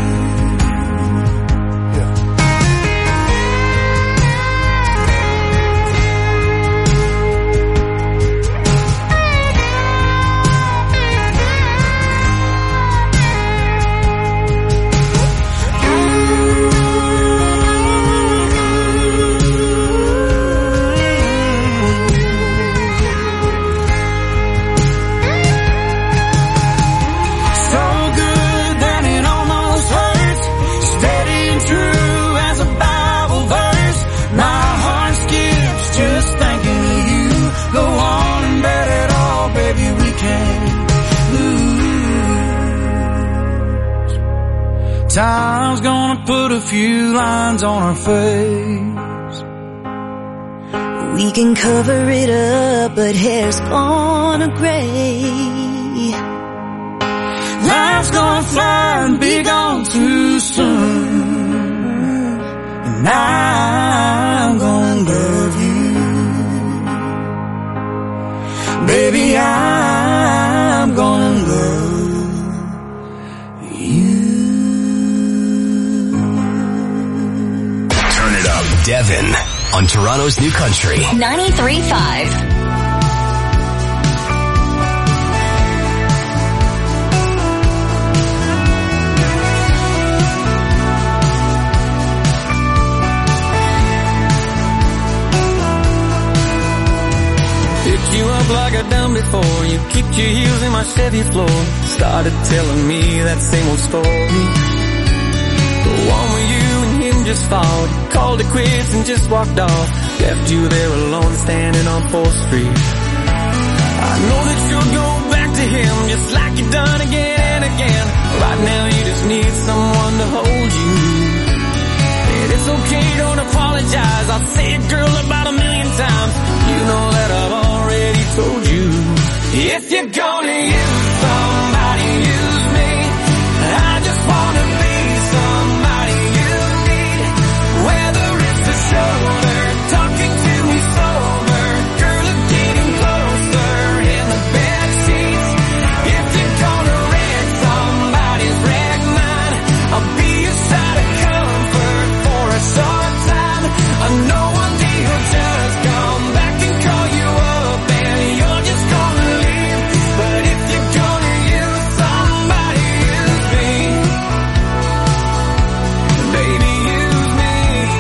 Time's gonna put a few lines on our face. We can cover it up, but hair's gonna gray. Life's gonna fly and be gone too soon. And I'm gonna love you. Baby, I'm gonna love Devin on Toronto's New Country. ninety-three point five. Picked you up like I done before. You kicked your heels in my Chevy floor. Started telling me that same old story. The one with you and just fought. He called it quits and just walked off. Left you there alone standing on fourth street. I know that you'll go back to him just like you've done again and again. Right now you just need someone to hold you. And it's okay, don't apologize. I'll say it, girl, about a million times. You know that I've already told you. If you're gonna use somebody, use me. I just wanna be somebody you need. Whether it's the shoulder, talking to me sober, girl, it's getting closer in the bed sheets. If you're gonna rent somebody's wreck mine, I'll be a side of comfort for a short time. I know one day he'll just come back and call you up and you're just gonna leave. But if you're gonna use somebody, use me. Baby, use me.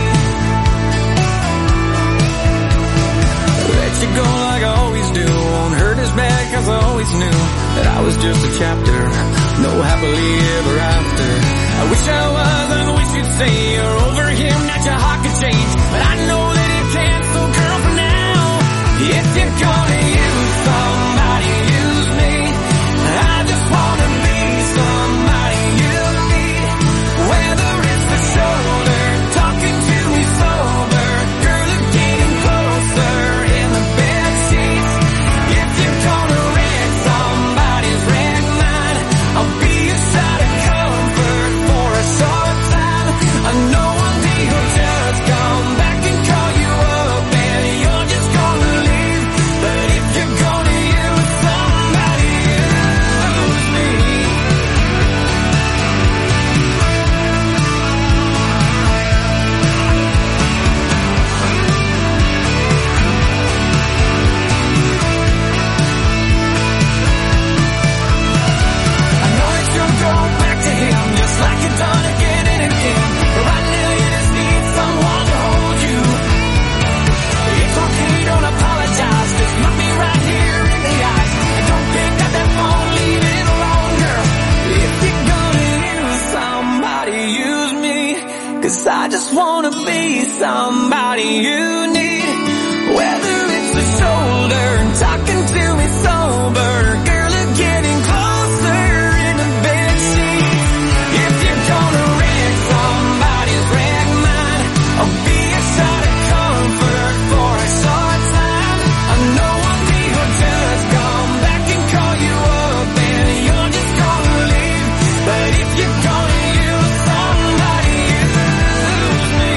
Let you go like I always do. Won't hurt as bad cause I always knew that I was just a chapter. No happily ever after. I wish I was, I wish you'd say you're over him, that your heart could change. But I know that it can't, so girl, for now, if you're gonna use somebody, use me. I just wanna be somebody you need. Whether it's the shoulder, talking to me sober, girl, it's getting closer in the bed sheets. If you're gonna rent somebody's rent mine, I'll be a side of comfort for a short time. I know one day he'll just come back and call you up and you're just gonna leave. But if you're gonna use somebody, use me. I know that you'll go back to him just like you've done again and again. But right now you just need someone to hold you. It's okay, don't apologize. Just look me right here in the eyes. And don't pick up that phone, leave it alone, girl. If you're gonna use somebody, use me. Cause I just wanna be somebody you need. Whether it's the shoulder, talking to me sober, girl, it's getting closer in the bed sheets. If you're gonna rent somebody's wreck mine, I'll be a shot of comfort for a short time. I know one day he'll just come back and call you up and you're just gonna leave. But if you're gonna use somebody, use me.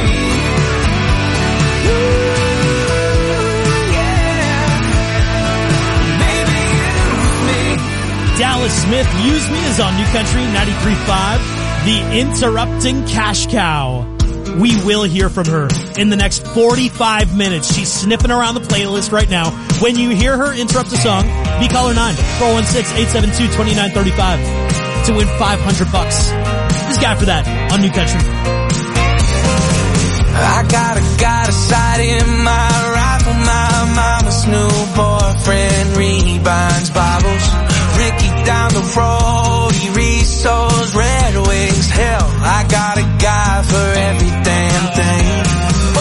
Ooh, yeah. Baby, use me. Dallas Smith, Use Me, is on New Country ninety-three point five. The Interrupting Cash Cow. We will hear from her in the next forty-five minutes. She's sniffing around the playlist right now. When you hear her interrupt a song, be caller nine, four one six, eight seven two, two nine three five to win five hundred bucks. This guy for that on New Country. I got a, got a sight in my rifle. My mama's new boyfriend rebinds bottles. Ricky down the road, he restores Red Wings. Hell, I got a guy for every damn thing. Oh,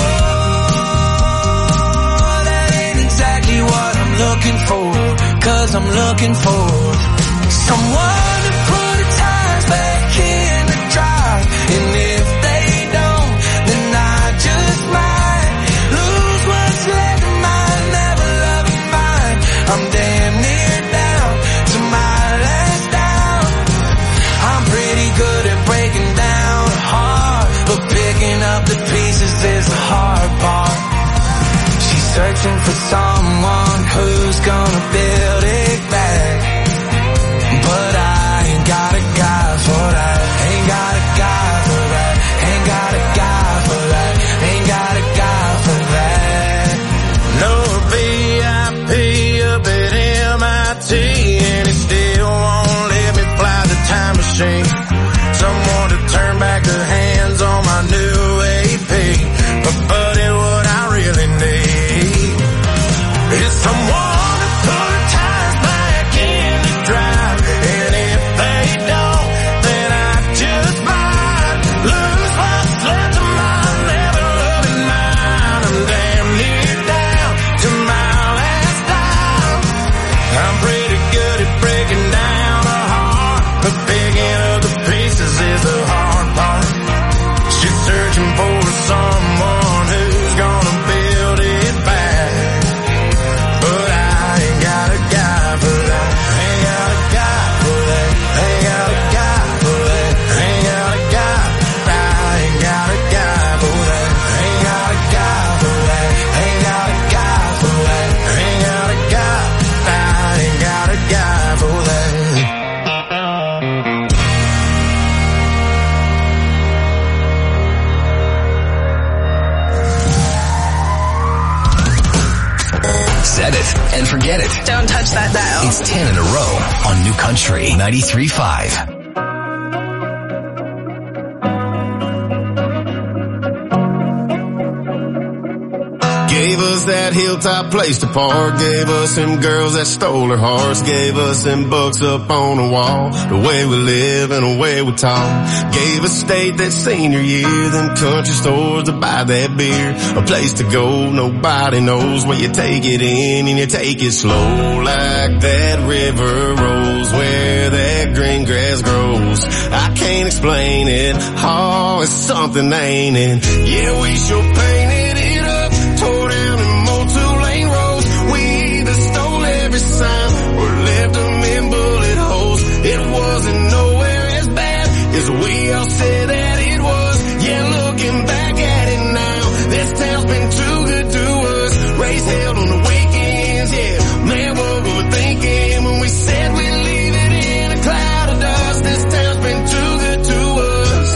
that ain't exactly what I'm looking for. Cause I'm looking for someone to put the tires back in the drive. And if they don't, then I just might lose what's left of mine. Never love you mine. I'm damn near down to my last down. I'm pretty good at breaking down a heart, but picking up the pieces is the hard part. She's searching for someone who's gonna build it back. But I ain't got a guy for that. Ain't got a guy for that. Ain't got a guy for that. Ain't got a guy for that. No V I P up at M I T, and it still won't let me fly the time machine. Someone to turn back the hands on my new A P. But buddy, what I really need is someone to put a time Set it and forget it. Don't touch that dial. It's ten in a row on New Country ninety-three point five. Gave us that hilltop place to park. Gave us them girls that stole our hearts. Gave us them books up on the wall. The way we live and the way we talk. Gave us state that senior year. Them country stores to buy that beer. A place to go, nobody knows. Where you take it in and you take it slow. Like that river rolls where that green grass grows. I can't explain it. Oh, it's something, ain't it? Yeah, we sure painted it up. Tore down and mowed two-lane roads. We either stole every sign or left them in bullet holes. It wasn't nowhere as bad as we all said that it was. Yeah, looking back at it now, this town's been too good to us. Raised hell on the weekends, yeah. Man, what we were thinking when we said we'd leave it in a cloud of dust. This town's been too good to us.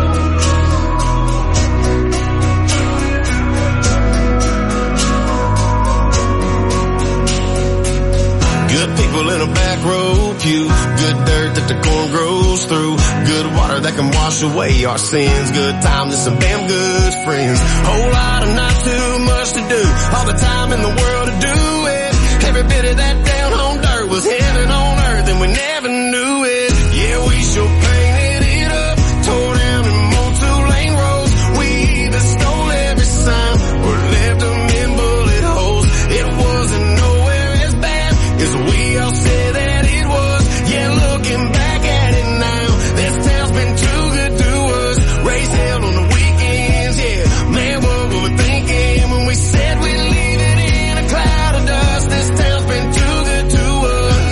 Good people in a back row pew. Good dirt that the corn grows through. Good water that can wash away our sins. Good times and some damn good friends. Whole lot of not too much to do. All the time in the world to do it. Every bit of that down home dirt was heaven on earth and we never knew it. Yeah, we sure painted it up. Tore down and mowed two-lane roads. We either stole every sign or left them in bullet holes. It wasn't nowhere as bad as we all said that it was. Yeah, looking back at it now, this town's been too good to us. Raised hell on the weekends, yeah. Man, what we were thinking when we said we'd leave it in a cloud of dust. This town's been too good to us.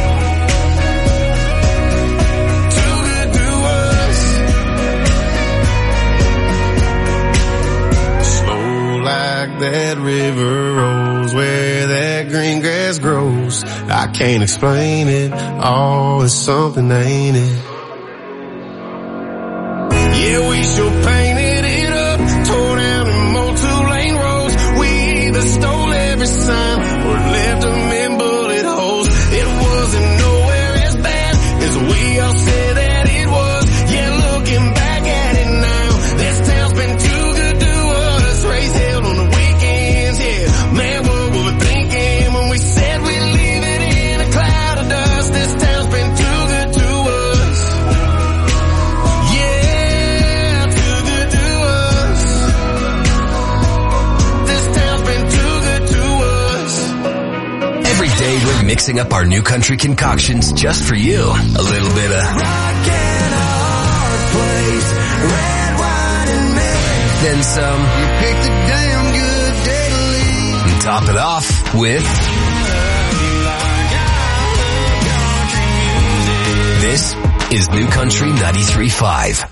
Too good to us. Slow like that river rolls where that green grass grows. I can't explain it. Oh, it's something, ain't it? Yeah, we sure painted it up. Tore down and mowed two-lane roads. We either stole every sign or left them in bullet holes. It wasn't nowhere as bad as we all said that it was. Yeah, looking back at it now, this town's been too good to us. Raised hell on the weekends, yeah. Man, what we were thinking when we said we'd leave it in a cloud of dust. This town's been too good to us. Yeah, too good to us. This town's been too good to us. Every day we're mixing up our New Country concoctions just for you. A little bit of Rock and a hard place, red wine and milk. then some. You picked a damn good day to leave. And top it off with this is New Country ninety-three point five.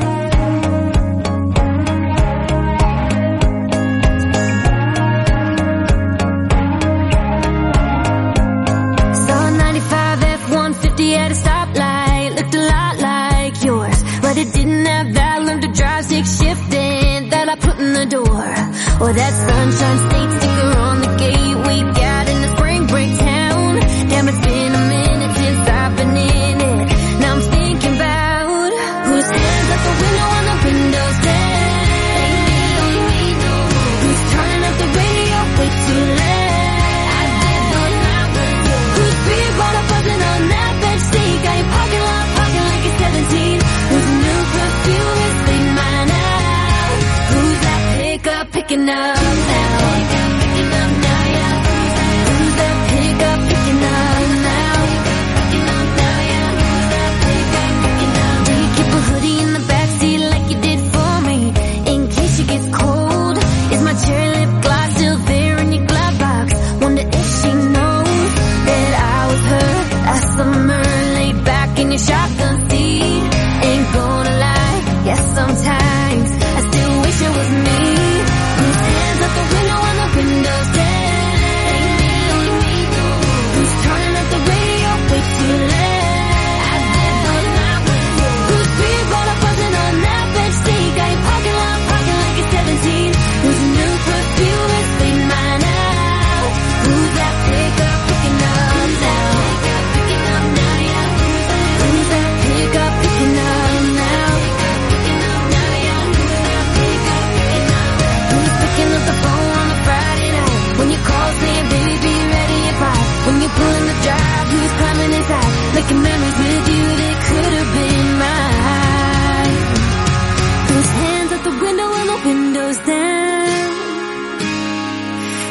Saw ninety-five F one fifty at a stoplight, looked a lot like yours, but it didn't have that learn to drive stick shifting that I put in the door, or that Sunshine State sticker on the gate we got in the spring break town. Damn, it's been a minute since I've been in it. Now I'm thinking about whose hands out the window on the windowsill. Who's turning up the radio way too late? I did those numbers. Who's beer bottle buzzing on that bench seat? Got your parking lot parking like you're seventeen. Whose new perfume is Saint Mine out? Who's that pickup picking up now?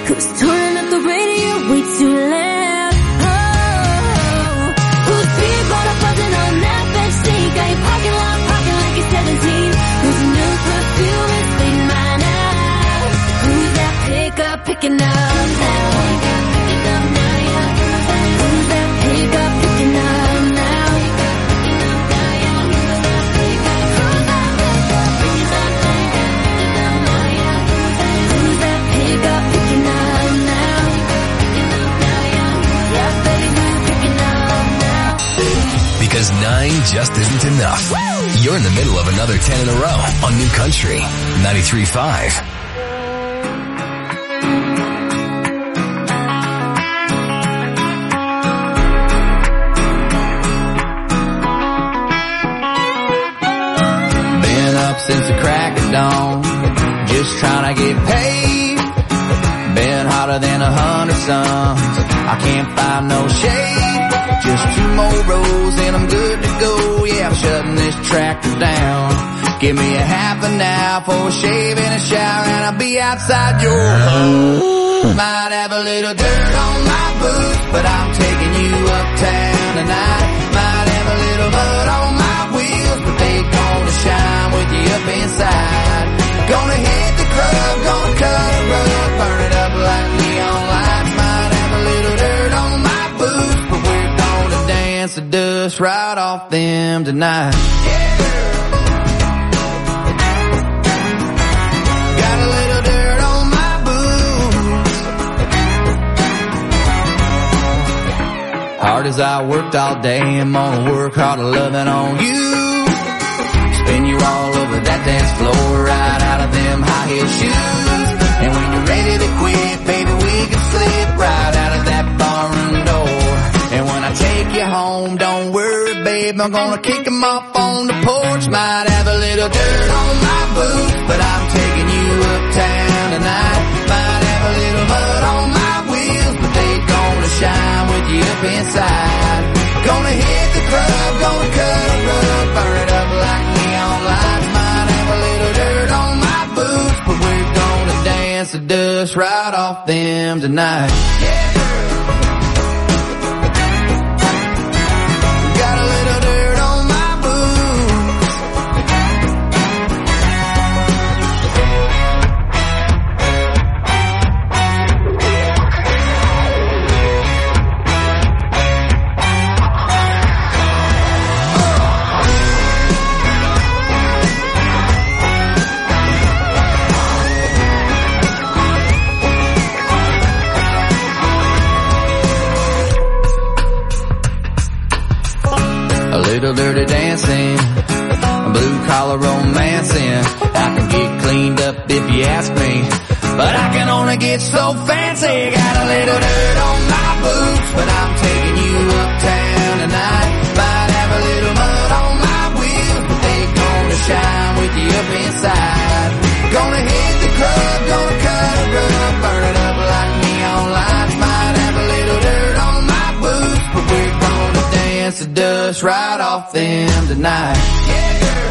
Who's turning up the radio way too loud? Oh, who's beer bottle buzzing on that bench seat? Got your parking lot popping like you're seventeen. Whose new perfume is fading mine out? Who's that pickup picking up now? Picking up now, yeah. Who's that pickup picking up now? Because nine just isn't enough. You're in the middle of another ten in a row on New Country ninety-three point five. Been up since the crack of dawn, just trying to get paid. Been hotter than a hundred suns, I can't find no shade. Just two more rows and I'm good to go. Yeah, I'm shutting this tractor down. Give me a half an hour for a shave and a shower, and I'll be outside your home. Might have a little dirt on my boots, but I'm taking you uptown tonight. Might have a little mud on my wheels, but they gonna shine with you up inside. Gonna hit the club, gonna cut a rug, burn it up like neon lights. Might have a little dirt on my boots, but we're gonna dance the dust right off them tonight. Yeah. Got a little dirt on my boots. Hard as I worked all day, I'm gonna work harder loving on you. Spin you all over that dance floor, right out of them high heel shoes. And when you're ready to quit, baby, we can slip right out of that barroom door. And when I take you home, don't worry, babe, I'm gonna kick them off on the porch. Might have a little dirt on my boots, but I'm taking you uptown tonight. Might have a little mud on my wheels, but they gonna shine with you up inside. Gonna hit the club, gonna cut a rug, burn it up like neon lights. Might have a little dirt on my boots, but we're gonna dance the dust right off them tonight. Yeah. Got a little dirt on my boots. Little dirty dancing, blue collar romancing. I can get cleaned up if you ask me, but I can only get so fancy. Got a little dirt on my boots, but I'm taking you uptown tonight. Might have a little mud on my wheels, but they gonna shine with you up inside. Gonna hit the club, gonna cut a rug, burn it up like neon lights. Might have a little dirt on my boots, but we're gonna dance the dust right off them tonight. Yeah, girl.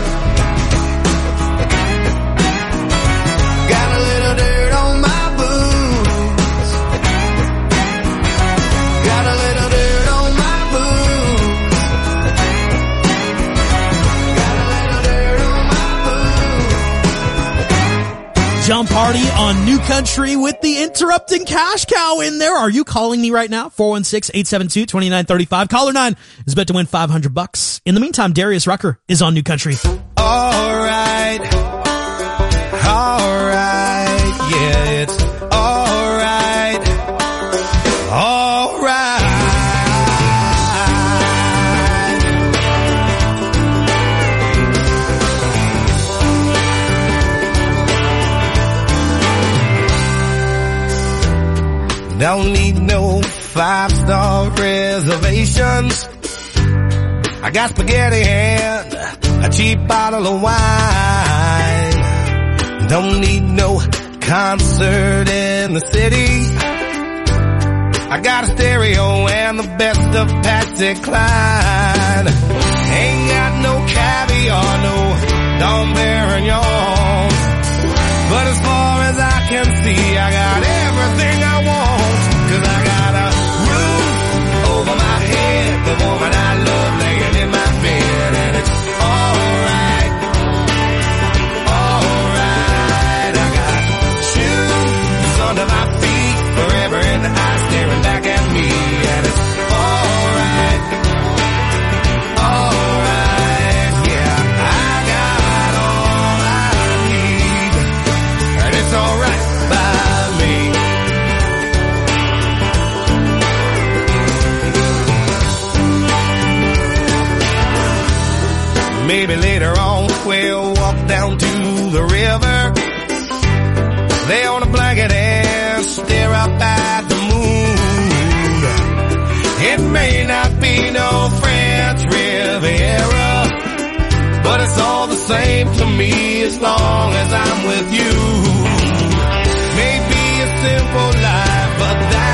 Got a little dirt on my boots. Got a little dirt on my boots. Got a little dirt on my boots. Jump Party on New Country with the interrupting cash cow in there. Are you calling me right now? four one six, eight seven two, two nine three five. Caller nine is bet to win five hundred bucks. In the meantime, Darius Rucker is on New Country. All right. All right. Yeah, it's all right. All right. Don't need no five-star reservations. I got spaghetti and a cheap bottle of wine. Don't need no concert in the city. I got a stereo and the best of Patsy Cline. Ain't got no caviar, no Dom Perignon. But as far as I can see, I got everything I maybe later on we'll walk down to the river, lay on a blanket and stare up at the moon. It may not be no French Riviera, but it's all the same to me as long as I'm with you. Maybe a simple life, but that